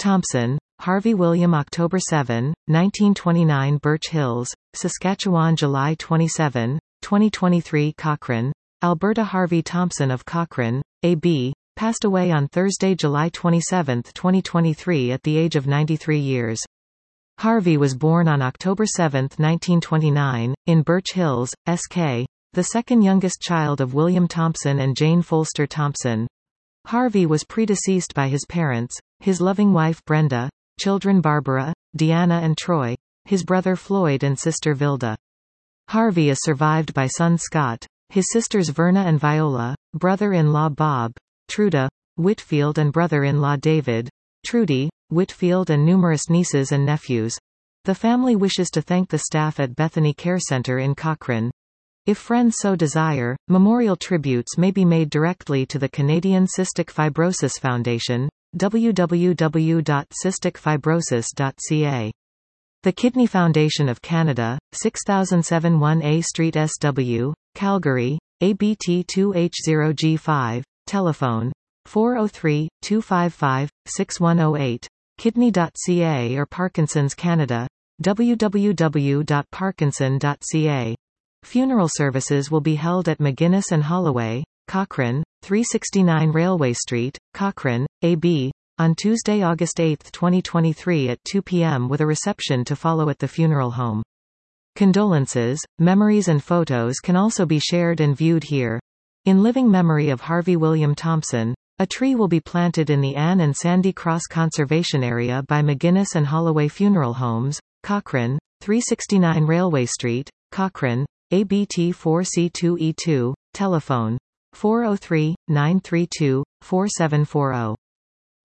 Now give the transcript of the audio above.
Thompson, Harvey William October 7, 1929 Birch Hills, Saskatchewan July 27, 2023 Cochrane, Alberta Harvey Thompson of Cochrane, A.B., passed away on Thursday, July 27, 2023 at the age of 93 years. Harvey was born on October 7, 1929, in Birch Hills, SK, the second youngest child of William Thompson and Jane Folster Thompson. Harvey was predeceased by his parents, his loving wife Brenda, children Barbara, Deanna and Troy, his brother Floyd and sister Vilda. Harvey is survived by son Scott, his sisters Verna and Viola, brother-in-law Bob, Truda, Whitfield and brother-in-law David, Trudy, Whitfield and numerous nieces and nephews. The family wishes to thank the staff at Bethany Care Center in Cochrane. If friends so desire, memorial tributes may be made directly to the Canadian Cystic Fibrosis Foundation, www.cysticfibrosis.ca. The Kidney Foundation of Canada, 6007 1A Street SW, Calgary, ABT2H0G5, telephone 403-255-6108, kidney.ca or Parkinson's Canada, www.parkinson.ca. Funeral services will be held at McGuinness and Holloway, Cochrane, 369 Railway Street, Cochrane, AB, on Tuesday, August 8, 2023 at 2 p.m. with a reception to follow at the funeral home. Condolences, memories and photos can also be shared and viewed here. In living memory of Harvey William Thompson, a tree will be planted in the Anne and Sandy Cross Conservation Area by McGuinness and Holloway Funeral Homes, Cochrane, 369 Railway Street, Cochrane, ABT4C2E2, telephone 403-932-4740.